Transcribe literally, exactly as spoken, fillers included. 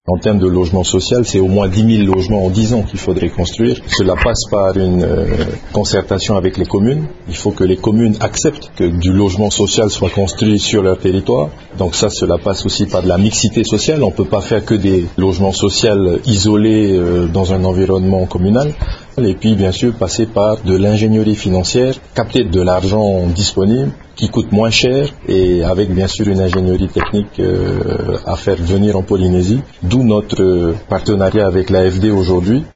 En termes de logement social, c'est au moins dix mille logements en dix ans qu'il faudrait construire. Cela passe par une euh, concertation avec les communes. Il faut que les communes acceptent que du logement social soit construit sur leur territoire. Donc ça, cela passe aussi par de la mixité sociale. On ne peut pas faire que des logements sociaux isolés euh, dans un environnement communal. Et puis, bien sûr, passer par de l'ingénierie financière, capter de l'argent disponible qui coûte moins cher et avec, bien sûr, une ingénierie technique euh, à faire venir en Polynésie. D'où notre partenariat avec l'A F D aujourd'hui.